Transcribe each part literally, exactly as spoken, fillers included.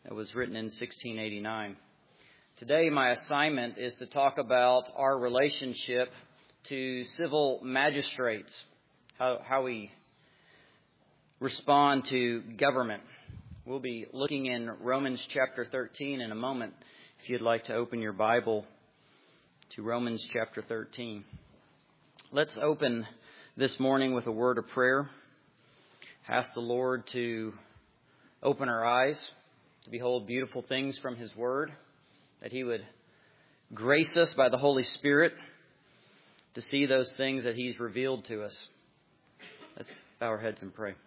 It was written in sixteen eighty-nine. Today, my assignment is to talk about our relationship to civil magistrates, how, how we respond to government. We'll be looking in Romans chapter thirteen in a moment, if you'd like to open your Bible to Romans chapter thirteen. Let's open this morning with a word of prayer. Ask the Lord to open our eyes to behold beautiful things from His Word, that He would grace us by the Holy Spirit to see those things that He's revealed to us. Let's bow our heads and pray.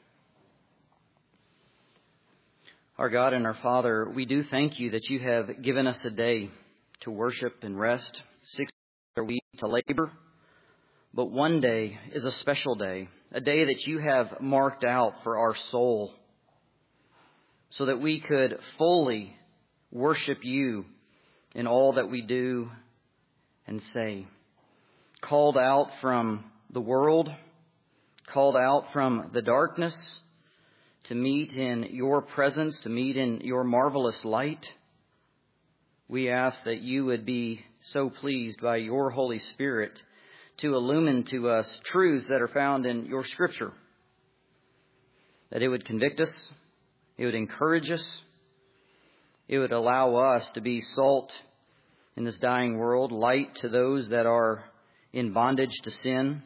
Our God and our Father, we do thank You that You have given us a day to worship and rest, six days a week to labor. But one day is a special day, a day that You have marked out for our soul, so that we could fully worship You in all that we do and say. Called out from the world, called out from the darkness, to meet in Your presence, to meet in Your marvelous light. We ask that You would be so pleased by Your Holy Spirit to illumine to us truths that are found in Your Scripture, that it would convict us, it would encourage us, it would allow us to be salt in this dying world, light to those that are in bondage to sin.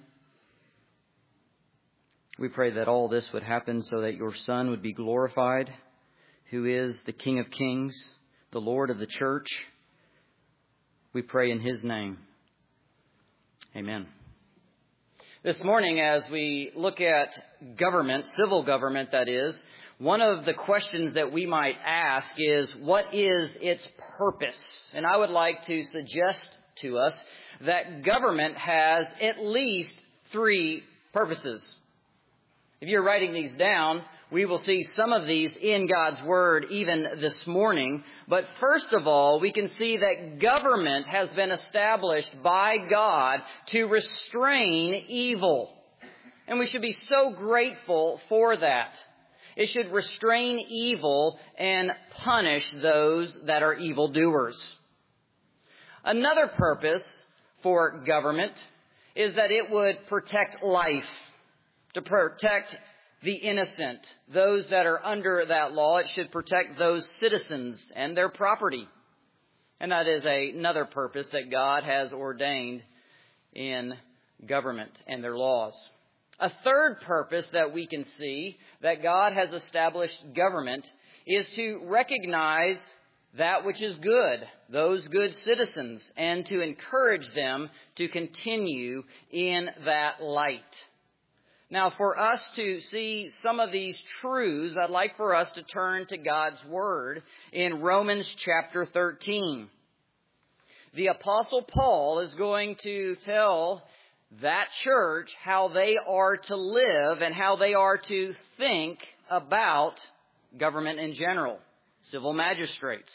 We pray that all this would happen so that Your Son would be glorified, who is the King of Kings, the Lord of the church. We pray in His name. Amen. This morning, as we look at government, civil government that is, one of the questions that we might ask is, what is its purpose? And I would like to suggest to us that government has at least three purposes. If you're writing these down, we will see some of these in God's Word even this morning. But first of all, we can see that government has been established by God to restrain evil. And we should be so grateful for that. It should restrain evil and punish those that are evildoers. Another purpose for government is that it would protect life, to protect the innocent, those that are under that law. It should protect those citizens and their property. And that is a, another purpose that God has ordained in government and their laws. A third purpose that we can see that God has established government is to recognize that which is good, those good citizens, and to encourage them to continue in that light. Now, for us to see some of these truths, I'd like for us to turn to God's Word in Romans chapter thirteen. The Apostle Paul is going to tell that church how they are to live and how they are to think about government in general, civil magistrates.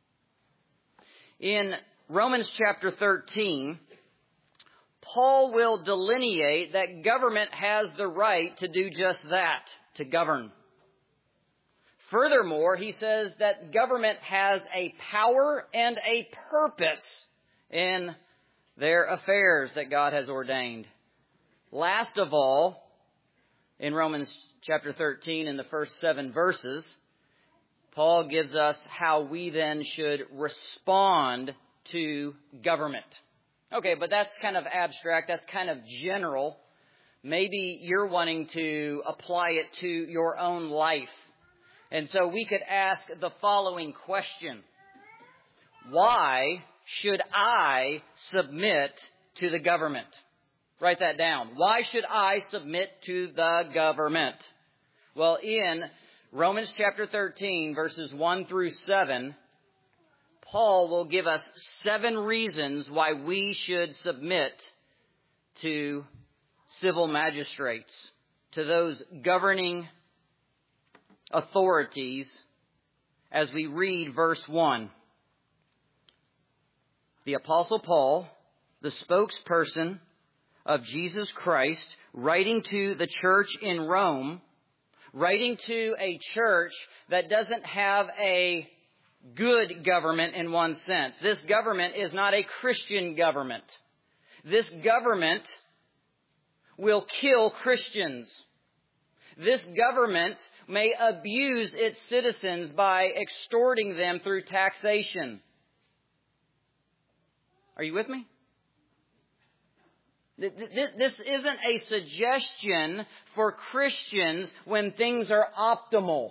In Romans chapter thirteen, Paul will delineate that government has the right to do just that, to govern. Furthermore, he says that government has a power and a purpose in their affairs that God has ordained. Last of all, in Romans chapter thirteen, in the first seven verses, Paul gives us how we then should respond to government. Okay, but that's kind of abstract. That's kind of general. Maybe you're wanting to apply it to your own life. And so we could ask the following question. Why should I submit to the government? Write that down. Why should I submit to the government? Well, in Romans chapter thirteen, verses one through seven, Paul will give us seven reasons why we should submit to civil magistrates, to those governing authorities, as we read verse one. The Apostle Paul, the spokesperson of Jesus Christ, writing to the church in Rome, writing to a church that doesn't have a good government in one sense. This government is not a Christian government. This government will kill Christians. This government may abuse its citizens by extorting them through taxation. Are you with me? This isn't a suggestion for Christians when things are optimal.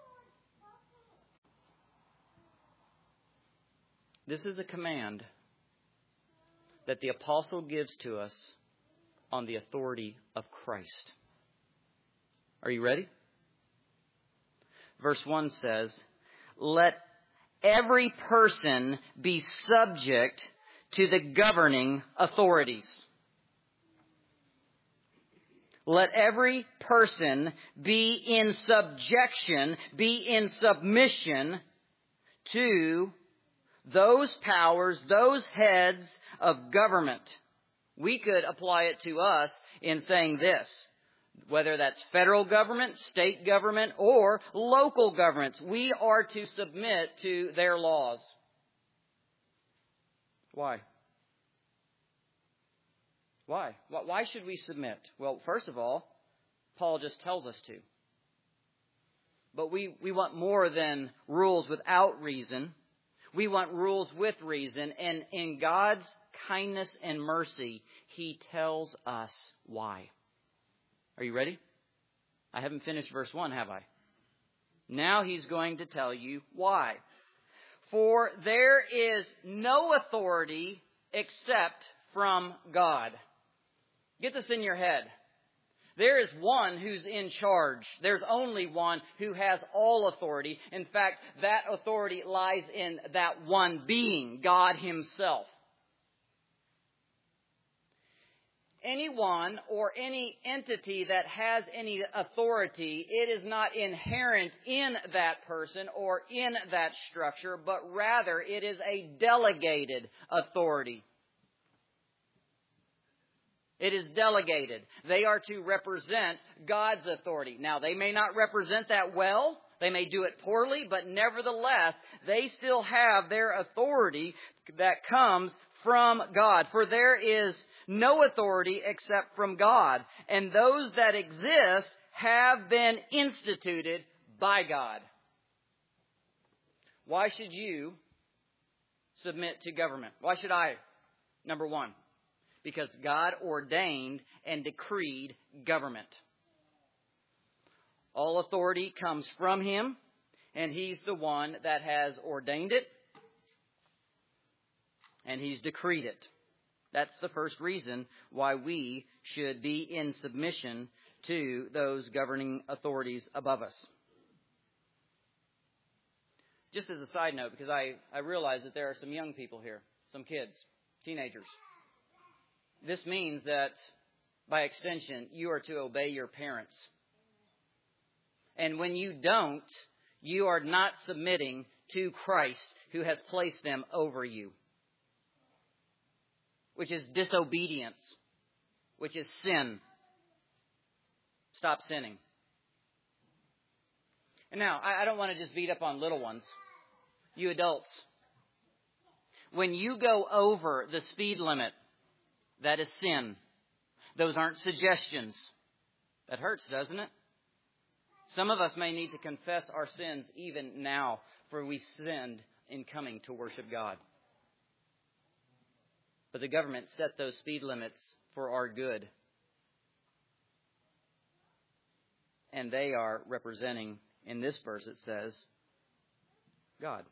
This is a command that the apostle gives to us on the authority of Christ. Are you ready? Verse one says, "Let every person be subject to the governing authorities." Let every person be in subjection, be in submission to those powers, those heads of government. We could apply it to us in saying this, whether that's federal government, state government, or local governments. We are to submit to their laws. Why? Why? Why should we submit? Well, first of all, Paul just tells us to. But we, we want more than rules without reason. We want rules with reason. And in God's kindness and mercy, He tells us why. Are you ready? I haven't finished verse one, have I? Now He's going to tell you why. For there is no authority except from God. Get this in your head. There is one who's in charge. There's only one who has all authority. In fact, that authority lies in that one being, God Himself. Anyone or any entity that has any authority, it is not inherent in that person or in that structure, but rather it is a delegated authority. It is delegated. They are to represent God's authority. Now, they may not represent that well. They may do it poorly, but nevertheless, they still have their authority that comes from God. For there is no authority except from God. And those that exist have been instituted by God. Why should you submit to government? Why should I? Number one, because God ordained and decreed government. All authority comes from Him, and He's the one that has ordained it, and He's decreed it. That's the first reason why we should be in submission to those governing authorities above us. Just as a side note, because I, I realize that there are some young people here, some kids, teenagers. This means that, by extension, you are to obey your parents. And when you don't, you are not submitting to Christ, who has placed them over you. Which is disobedience. Which is sin. Stop sinning. And now, I don't want to just beat up on little ones. You adults. When you go over the speed limit, that is sin. Those aren't suggestions. That hurts, doesn't it? Some of us may need to confess our sins even now, for we sinned in coming to worship God. But the government set those speed limits for our good. And they are representing, in this verse it says, God.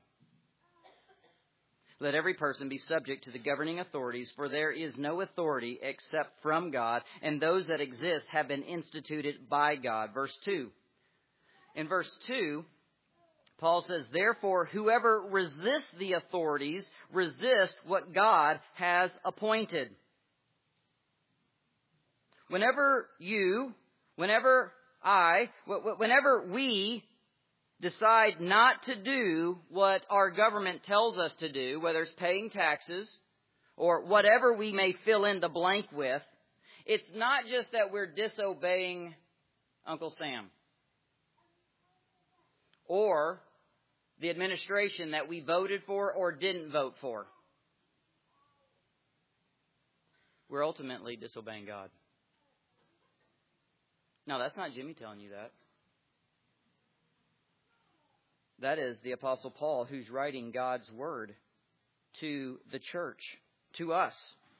Let every person be subject to the governing authorities, for there is no authority except from God, and those that exist have been instituted by God. Verse two. In verse two, Paul says, therefore, whoever resists the authorities resists what God has appointed. Whenever you, whenever I, whenever we decide not to do what our government tells us to do, whether it's paying taxes or whatever we may fill in the blank with, it's not just that we're disobeying Uncle Sam or the administration that we voted for or didn't vote for, we're ultimately disobeying God. No, that's not Jimmy telling you that. That is the Apostle Paul, who's writing God's word to the church, to us.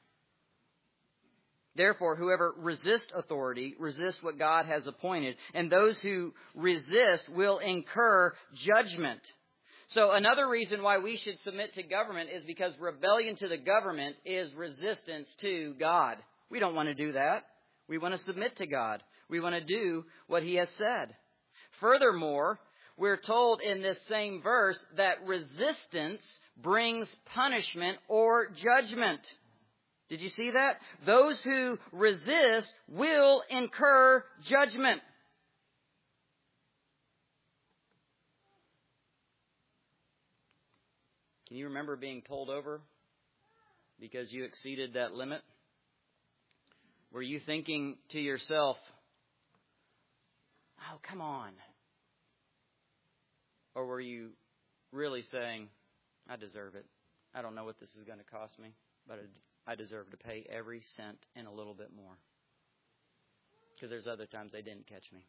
Therefore, whoever resists authority resists what God has appointed, and those who resist will incur judgment. So another reason why we should submit to government is because rebellion to the government is resistance to God. We don't want to do that. We want to submit to God. We want to do what He has said. Furthermore, we're told in this same verse that resistance brings punishment or judgment. Did you see that? Those who resist will incur judgment. Can you remember being pulled over because you exceeded that limit? Were you thinking to yourself, oh, come on? Or were you really saying, I deserve it. I don't know what this is going to cost me, but I deserve to pay every cent and a little bit more. Because there's other times they didn't catch me.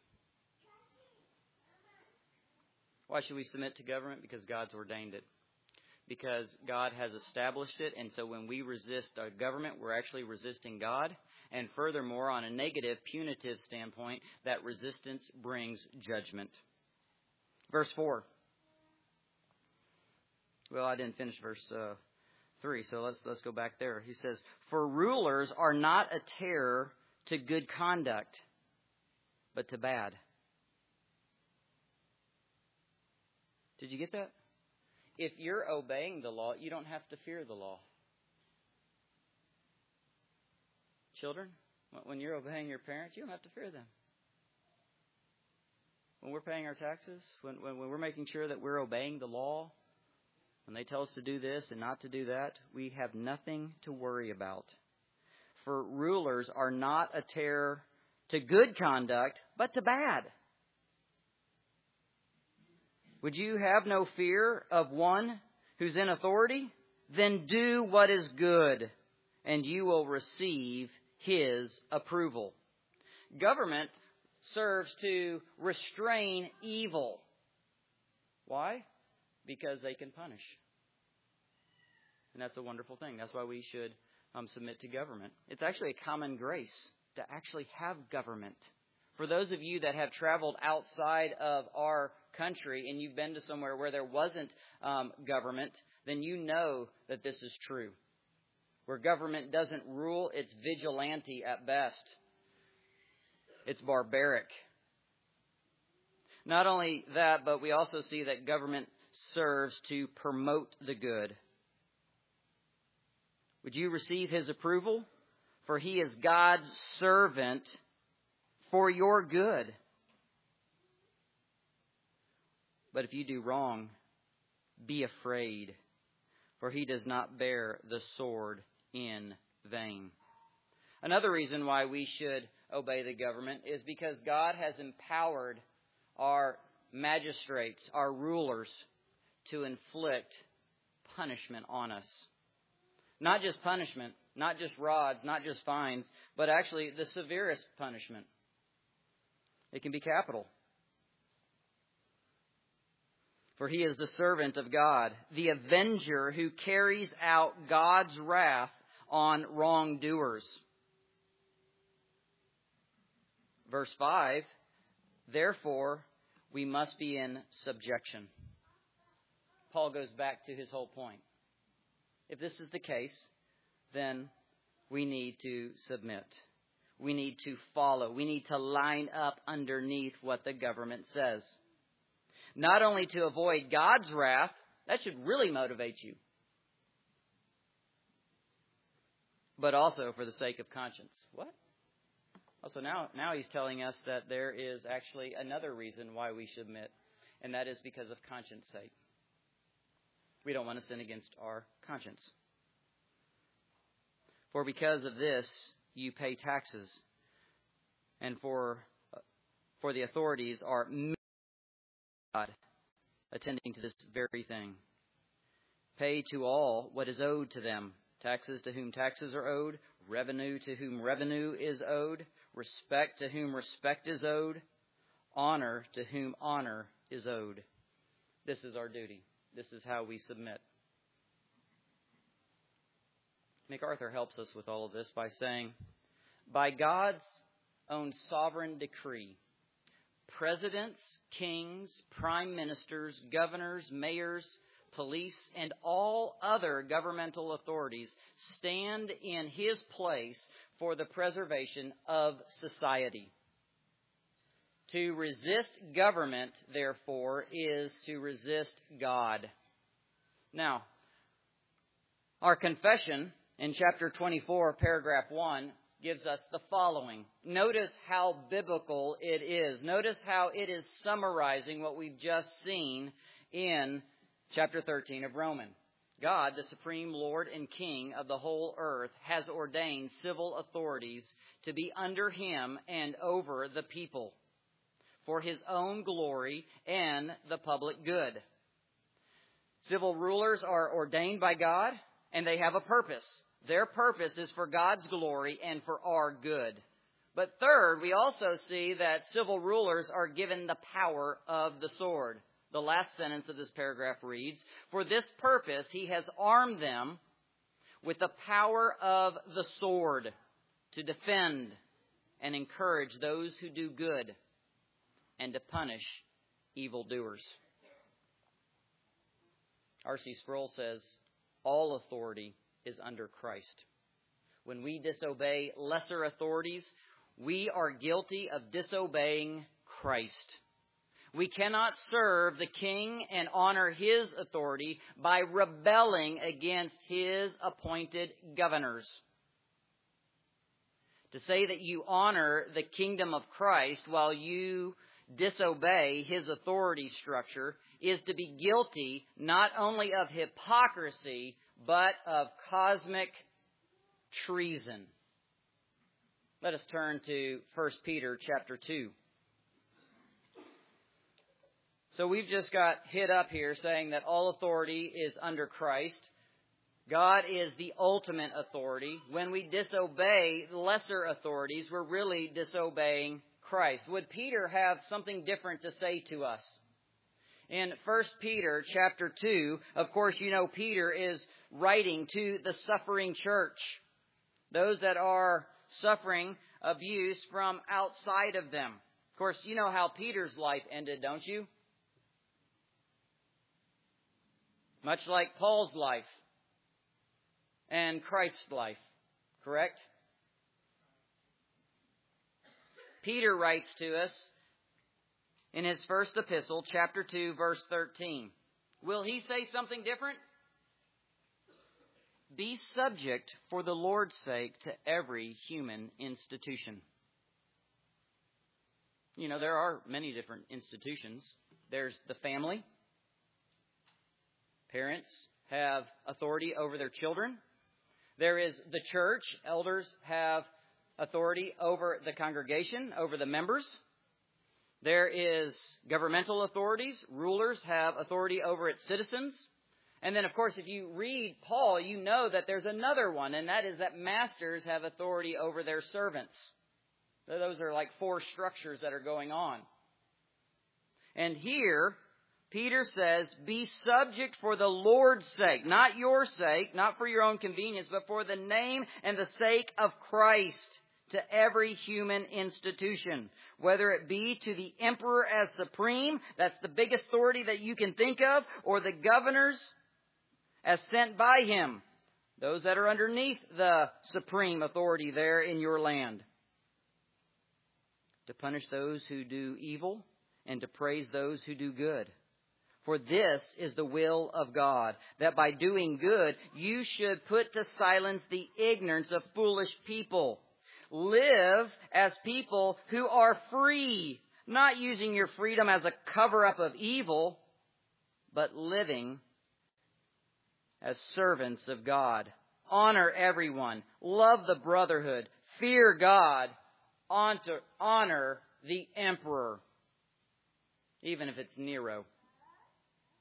Why should we submit to government? Because God's ordained it. Because God has established it, and so when we resist our government, we're actually resisting God. And furthermore, on a negative, punitive standpoint, that resistance brings judgment. Verse four. Well, I didn't finish verse uh, three, so let's let's go back there. He says, "For rulers are not a terror to good conduct, but to bad." Did you get that? If you're obeying the law, you don't have to fear the law. Children, when you're obeying your parents, you don't have to fear them. When we're paying our taxes, when, when, when we're making sure that we're obeying the law, when they tell us to do this and not to do that, we have nothing to worry about. For rulers are not a terror to good conduct, but to bad. Would you have no fear of one who's in authority? Then do what is good, and you will receive His approval. Government serves to restrain evil. Why? Because they can punish. And that's a wonderful thing. That's why we should um, submit to government. It's actually a common grace to actually have government. For those of you that have traveled outside of our country and you've been to somewhere where there wasn't um, government, then you know that this is true. Where government doesn't rule, it's vigilante at best. It's barbaric. Not only that, but we also see that government serves to promote the good. Would you receive His approval? For He is God's servant for your good. But if you do wrong, be afraid, for He does not bear the sword in vain. Another reason why we should obey the government is because God has empowered our magistrates, our rulers, to inflict punishment on us. Not just punishment, not just rods, not just fines, but actually the severest punishment. It can be capital. For He is the servant of God, the avenger who carries out God's wrath on wrongdoers. Verse five, therefore, we must be in subjection. Paul goes back to his whole point. If this is the case, then we need to submit. We need to follow. We need to line up underneath what the government says. Not only to avoid God's wrath, that should really motivate you, but also for the sake of conscience. What? Also, now, now he's telling us that there is actually another reason why we should submit, and that is because of conscience sake. We don't want to sin against our conscience. For because of this, you pay taxes, and for for the authorities are God attending to this very thing. Pay to all what is owed to them. Taxes to whom taxes are owed, revenue to whom revenue is owed, respect to whom respect is owed, honor to whom honor is owed. This is our duty. This is how we submit. MacArthur helps us with all of this by saying, by God's own sovereign decree, presidents, kings, prime ministers, governors, mayors, police, and all other governmental authorities stand in His place for the preservation of society. To resist government, therefore, is to resist God. Now, our confession in chapter twenty-four, paragraph one, gives us the following. Notice how biblical it is. Notice how it is summarizing what we've just seen in chapter thirteen of Romans. God, the supreme Lord and King of the whole earth, has ordained civil authorities to be under Him and over the people for His own glory and the public good. Civil rulers are ordained by God, and they have a purpose. Their purpose is for God's glory and for our good. But third, we also see that civil rulers are given the power of the sword. The last sentence of this paragraph reads, for this purpose He has armed them with the power of the sword to defend and encourage those who do good and to punish evildoers. R C Sproul says, all authority is under Christ. When we disobey lesser authorities, we are guilty of disobeying Christ. We cannot serve the King and honor His authority by rebelling against His appointed governors. To say that you honor the kingdom of Christ while you disobey His authority structure is to be guilty not only of hypocrisy, but of cosmic treason. Let us turn to First Peter chapter two. So we've just got hit up here saying that all authority is under Christ. God is the ultimate authority. When we disobey lesser authorities, we're really disobeying Christ. Would Peter have something different to say to us? In First Peter chapter two, of course, you know Peter is writing to the suffering church. Those that are suffering abuse from outside of them. Of course, you know how Peter's life ended, don't you? Much like Paul's life and Christ's life, correct? Peter writes to us in his first epistle, chapter two, verse thirteen. Will he say something different? Be subject for the Lord's sake to every human institution. You know, there are many different institutions. There's the family. Parents have authority over their children. There is the church. Elders have authority over the congregation, over the members. There is governmental authorities. Rulers have authority over its citizens. And then, of course, if you read Paul, you know that there's another one, and that is that masters have authority over their servants. So those are like four structures that are going on. And here, Peter says, be subject for the Lord's sake, not your sake, not for your own convenience, but for the name and the sake of Christ, to every human institution, whether it be to the emperor as supreme, that's the big authority that you can think of, or the governors as sent by him, those that are underneath the supreme authority there in your land, to punish those who do evil and to praise those who do good. For this is the will of God, that by doing good you should put to silence the ignorance of foolish people. Live as people who are free, not using your freedom as a cover-up of evil, but living as servants of God. Honor everyone. Love the brotherhood. Fear God. Honor the emperor, even if it's Nero.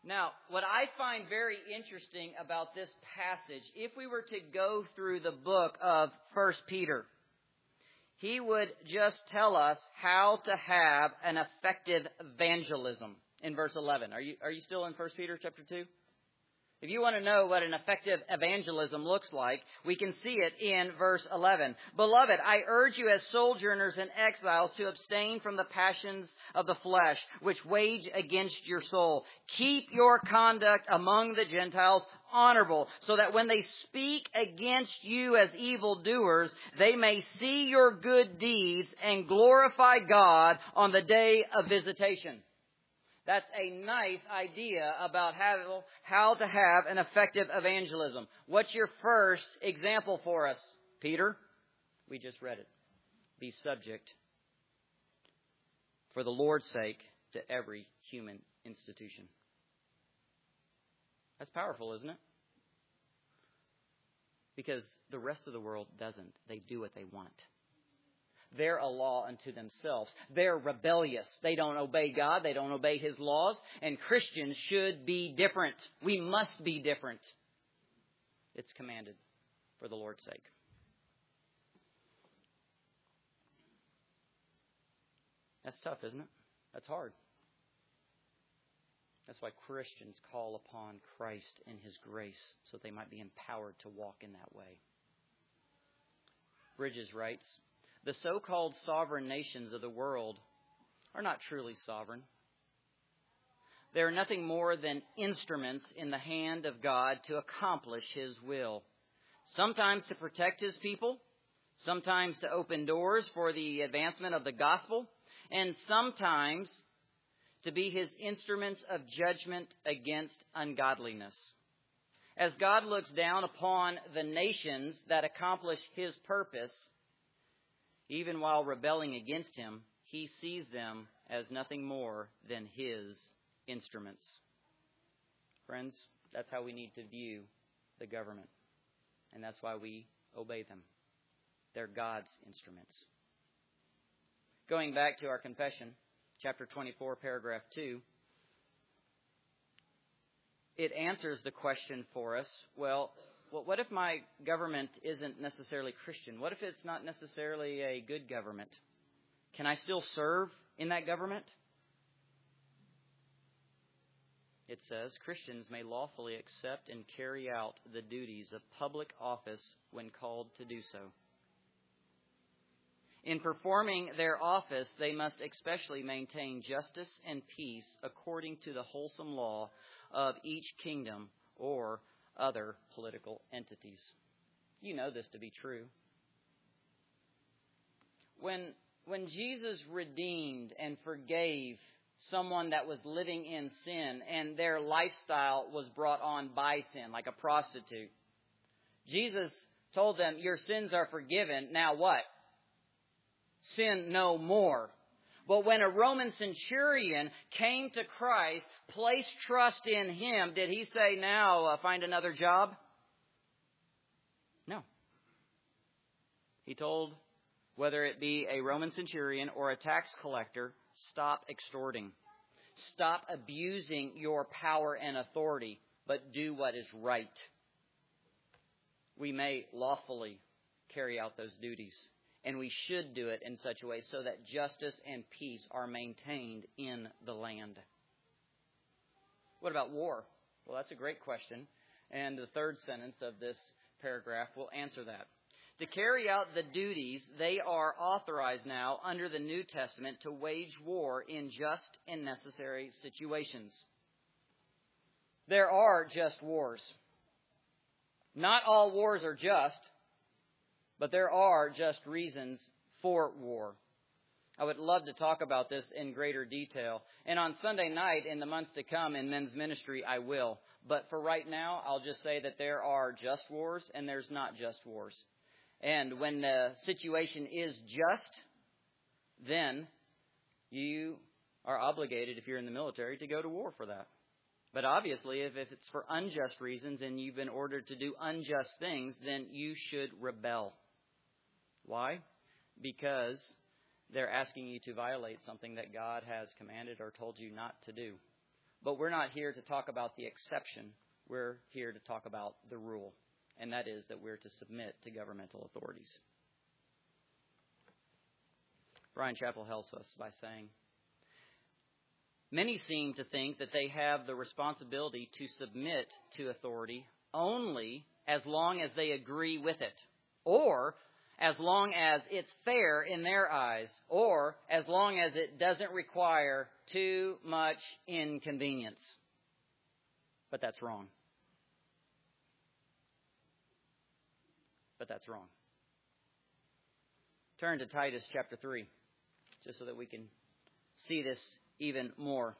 Now, what I find very interesting about this passage, if we were to go through the book of First Peter, he would just tell us how to have an effective evangelism in verse eleven. Are you, are you still in First Peter chapter two? If you want to know what an effective evangelism looks like, we can see it in verse eleven. Beloved, I urge you as sojourners and exiles to abstain from the passions of the flesh, which wage against your soul. Keep your conduct among the Gentiles honorable, so that when they speak against you as evildoers, they may see your good deeds and glorify God on the day of visitation. That's a nice idea about how, how to have an effective evangelism. What's your first example for us, Peter? We just read it. Be subject, for the Lord's sake, to every human institution. That's powerful, isn't it? Because the rest of the world doesn't. They do what they want. They're a law unto themselves. They're rebellious. They don't obey God. They don't obey His laws. And Christians should be different. We must be different. It's commanded for the Lord's sake. That's tough, isn't it? That's hard. That's why Christians call upon Christ in His grace, so they might be empowered to walk in that way. Bridges writes, the so-called sovereign nations of the world are not truly sovereign. They are nothing more than instruments in the hand of God to accomplish His will. Sometimes to protect His people, sometimes to open doors for the advancement of the gospel, and sometimes to be His instruments of judgment against ungodliness. As God looks down upon the nations that accomplish His purpose, even while rebelling against Him, He sees them as nothing more than His instruments. Friends, that's how we need to view the government. And that's why we obey them. They're God's instruments. Going back to our confession, chapter twenty-four, paragraph two, it answers the question for us, well, what if my government isn't necessarily Christian? What if it's not necessarily a good government? Can I still serve in that government? It says, Christians may lawfully accept and carry out the duties of public office when called to do so. In performing their office, they must especially maintain justice and peace according to the wholesome law of each kingdom or other political entities. You know this to be true. When, when Jesus redeemed and forgave someone that was living in sin and their lifestyle was brought on by sin, like a prostitute, Jesus told them, your sins are forgiven. Now what? Sin no more. But when a Roman centurion came to Christ, placed trust in Him, did he say, now uh, find another job? No. He told, whether it be a Roman centurion or a tax collector, stop extorting. Stop abusing your power and authority, but do what is right. We may lawfully carry out those duties. And we should do it in such a way so that justice and peace are maintained in the land. What about war? Well, that's a great question. And the third sentence of this paragraph will answer that. To carry out the duties, they are authorized now under the New Testament to wage war in just and necessary situations. There are just wars. Not all wars are just. But there are just reasons for war. I would love to talk about this in greater detail. And on Sunday night, in the months to come in men's ministry, I will. But for right now, I'll just say that there are just wars and there's not just wars. And when the situation is just, then you are obligated, if you're in the military, to go to war for that. But obviously, if, if it's for unjust reasons and you've been ordered to do unjust things, then you should rebel. Why? Because they're asking you to violate something that God has commanded or told you not to do. But we're not here to talk about the exception. We're here to talk about the rule, and that is that we're to submit to governmental authorities. Bryan Chapell helps us by saying, many seem to think that they have the responsibility to submit to authority only as long as they agree with it, or as long as it's fair in their eyes, or as long as it doesn't require too much inconvenience. But that's wrong. But that's wrong. Turn to Titus chapter three, just so that we can see this even more.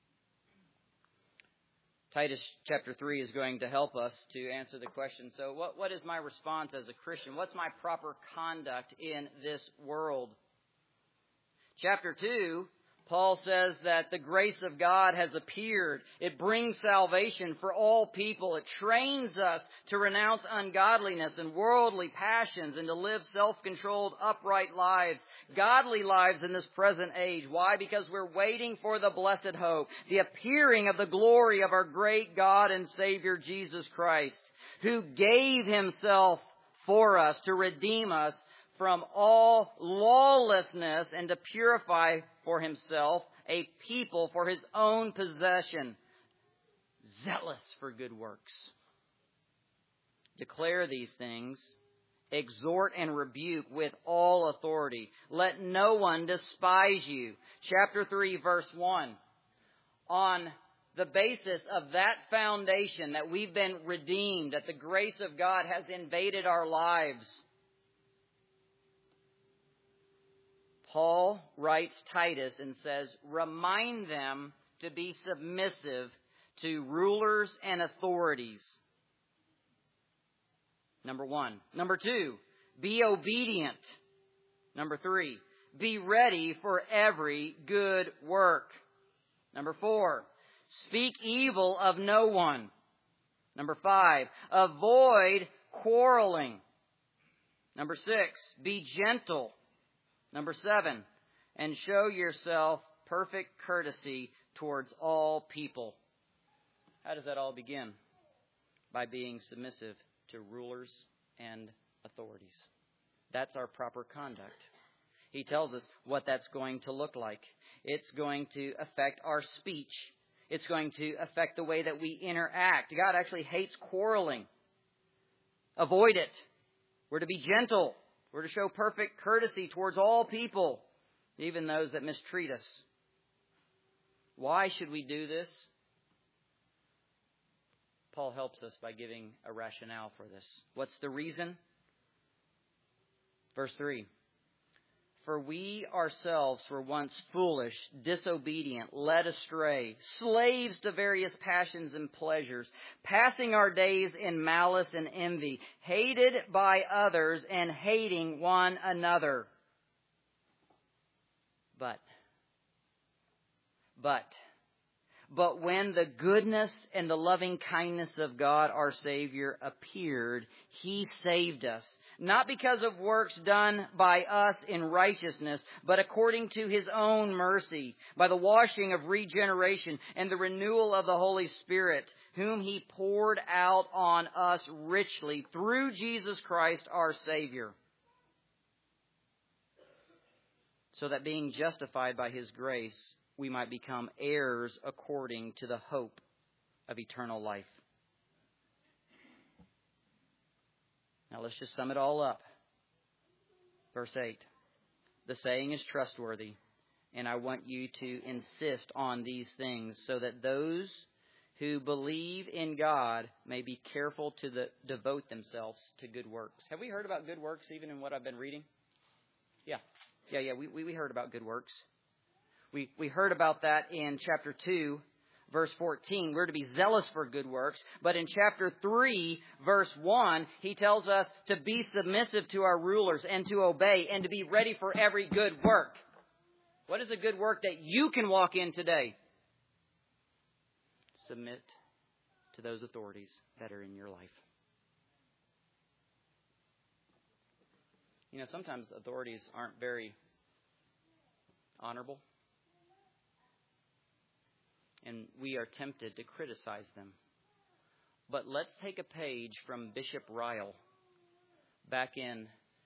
Titus chapter three is going to help us to answer the question, so what, what is my response as a Christian? What's my proper conduct in this world? Chapter two, Paul says that the grace of God has appeared. It brings salvation for all people. It trains us to renounce ungodliness and worldly passions and to live self-controlled, upright lives, godly lives in this present age. Why? Because we're waiting for the blessed hope, the appearing of the glory of our great God and Savior Jesus Christ, who gave Himself for us to redeem us from all lawlessness and to purify for Himself a people for His own possession, zealous for good works. Declare these things, exhort and rebuke with all authority. Let no one despise you. Chapter three, verse one. On the basis of that foundation that we've been redeemed, that the grace of God has invaded our lives, Paul writes Titus and says, remind them to be submissive to rulers and authorities. Number one. Number two, be obedient. Number three, be ready for every good work. Number four, speak evil of no one. Number five, avoid quarreling. Number six, be gentle. Number seven, and show yourself perfect courtesy towards all people. How does that all begin? By being submissive to rulers and authorities. That's our proper conduct. He tells us what that's going to look like. It's going to affect our speech. It's going to affect the way that we interact. God actually hates quarreling. Avoid it. We're to be gentle. We're to show perfect courtesy towards all people, even those that mistreat us. Why should we do this? Paul helps us by giving a rationale for this. What's the reason? Verse three. For we ourselves were once foolish, disobedient, led astray, slaves to various passions and pleasures, passing our days in malice and envy, hated by others and hating one another. But, but, but when the goodness and the loving kindness of God our Savior appeared, He saved us. Not because of works done by us in righteousness, but according to His own mercy, by the washing of regeneration and the renewal of the Holy Spirit, whom He poured out on us richly through Jesus Christ our Savior, so that being justified by His grace, we might become heirs according to the hope of eternal life. Now let's just sum it all up. Verse eight. The saying is trustworthy, and I want you to insist on these things so that those who believe in God may be careful to the, devote themselves to good works. Have we heard about good works even in what I've been reading? Yeah. Yeah, yeah, we, we, we heard about good works. We, we heard about that in chapter two. Verse fourteen, we're to be zealous for good works. But in chapter three, verse one, he tells us to be submissive to our rulers and to obey and to be ready for every good work. What is a good work that you can walk in today? Submit to those authorities that are in your life. You know, sometimes authorities aren't very honorable. and we are tempted to criticize them. But let's take a page from Bishop Ryle back in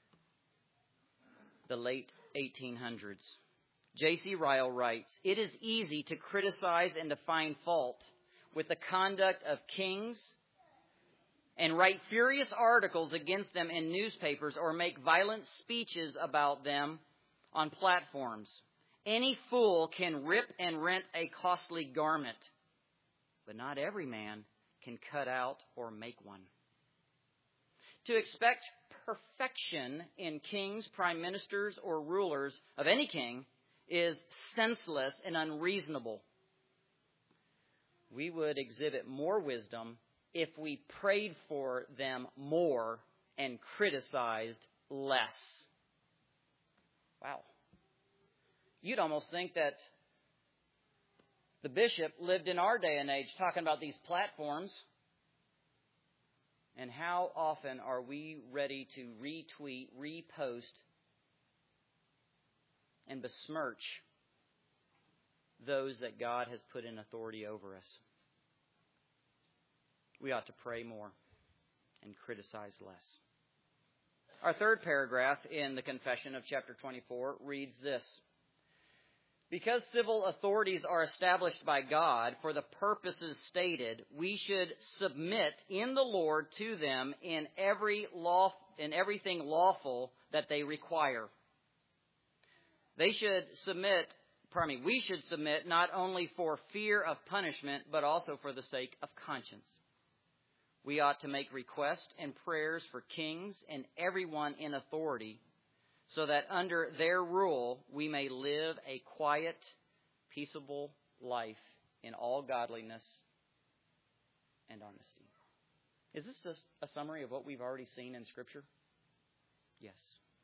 the late eighteen hundreds. J C Ryle writes, "It is easy to criticize and to find fault with the conduct of kings and write furious articles against them in newspapers or make violent speeches about them on platforms. Any fool can rip and rent a costly garment, but not every man can cut out or make one. To expect perfection in kings, prime ministers, or rulers of any king is senseless and unreasonable. We would exhibit more wisdom if we prayed for them more and criticized less." Wow. You'd almost think that the bishop lived in our day and age talking about these platforms. And how often are we ready to retweet, repost, and besmirch those that God has put in authority over us? We ought to pray more and criticize less. Our third paragraph in the confession of chapter twenty-four reads this: "Because civil authorities are established by God for the purposes stated, we should submit in the Lord to them in every law, in everything lawful that they require." They should submit, pardon me, we should submit not only for fear of punishment, but also for the sake of conscience. We ought to make requests and prayers for kings and everyone in authority, so that under their rule we may live a quiet, peaceable life in all godliness and honesty. Is this just a summary of what we've already seen in Scripture? Yes.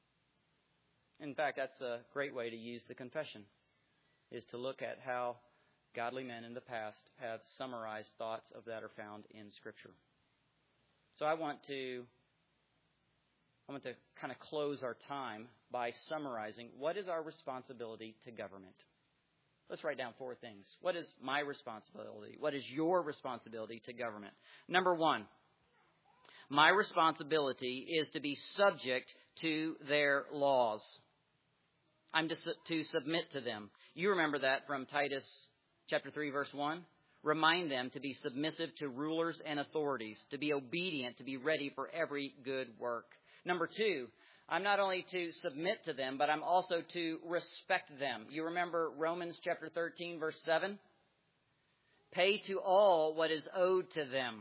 In fact, that's a great way to use the confession, is to look at how godly men in the past have summarized thoughts of that are found in Scripture. So I want to I want to kind of close our time by summarizing what is our responsibility to government. Let's write down four things. What is my responsibility? What is your responsibility to government? Number one, my responsibility is to be subject to their laws. I'm to, to submit to them. You remember that from Titus chapter three, verse one. Remind them to be submissive to rulers and authorities, to be obedient, to be ready for every good work. Number two, I'm not only to submit to them, but I'm also to respect them. You remember Romans chapter thirteen, verse seven? Pay to all what is owed to them.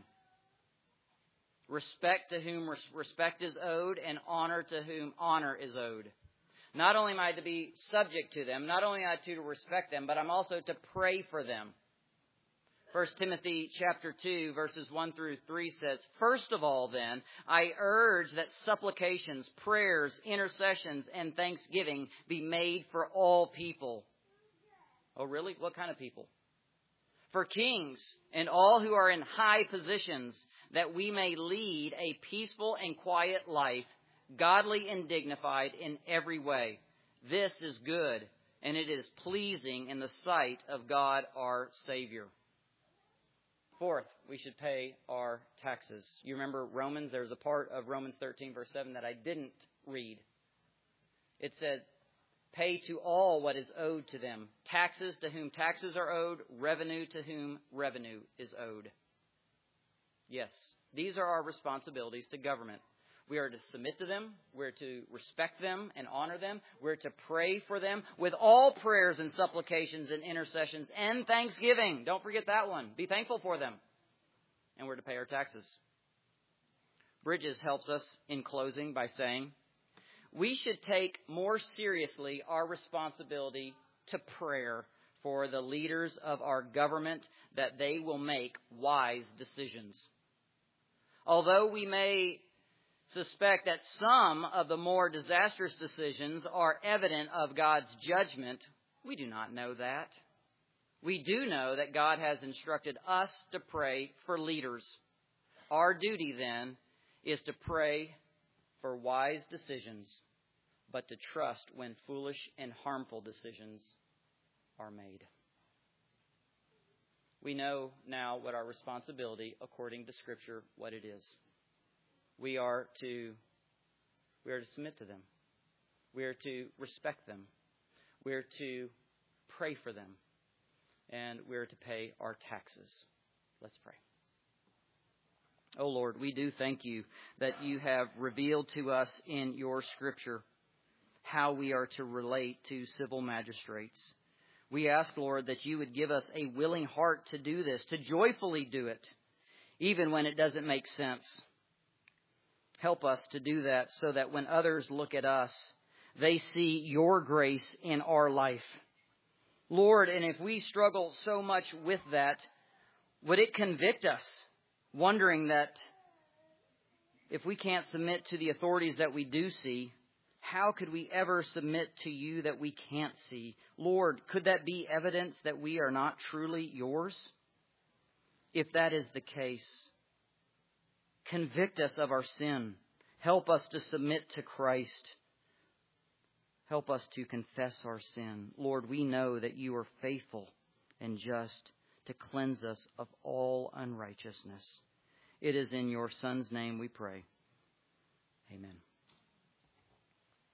Respect to whom respect is owed, and honor to whom honor is owed. Not only am I to be subject to them, not only am I to respect them, but I'm also to pray for them. First Timothy chapter two, verses one through three says, "First of all, then, I urge that supplications, prayers, intercessions, and thanksgiving be made for all people." Oh, really? What kind of people? "For kings and all who are in high positions, that we may lead a peaceful and quiet life, godly and dignified in every way. This is good, and it is pleasing in the sight of God our Savior." Fourth, we should pay our taxes. You remember Romans? There's a part of Romans thirteen, verse seven that I didn't read. It said, "Pay to all what is owed to them. Taxes to whom taxes are owed, revenue to whom revenue is owed." Yes, these are our responsibilities to government. We are to submit to them. We're to respect them and honor them. We're to pray for them with all prayers and supplications and intercessions and thanksgiving. Don't forget that one. Be thankful for them. And we're to pay our taxes. Bridges helps us in closing by saying, we should take more seriously our responsibility to prayer for the leaders of our government, that they will make wise decisions. Although we may suspect that some of the more disastrous decisions are evident of God's judgment, we do not know that. We do know that God has instructed us to pray for leaders. Our duty then is to pray for wise decisions, but to trust when foolish and harmful decisions are made. we know now what our responsibility, according to Scripture, what it is. We are to, we are to submit to them. We are to respect them. We are to pray for them. And we are to pay our taxes. Let's pray. Oh Lord, we do thank you that you have revealed to us in your Scripture how we are to relate to civil magistrates. We ask, Lord, that you would give us a willing heart to do this, to joyfully do it, even when it doesn't make sense. Help us to do that so that when others look at us, they see your grace in our life. Lord, and if we struggle so much with that, would it convict us, wondering that if we can't submit to the authorities that we do see, how could we ever submit to you that we can't see? Lord, could that be evidence that we are not truly yours? If that is the case, convict us of our sin. Help us to submit to Christ. Help us to confess our sin. Lord, we know that you are faithful and just to cleanse us of all unrighteousness. It is in your Son's name we pray. Amen.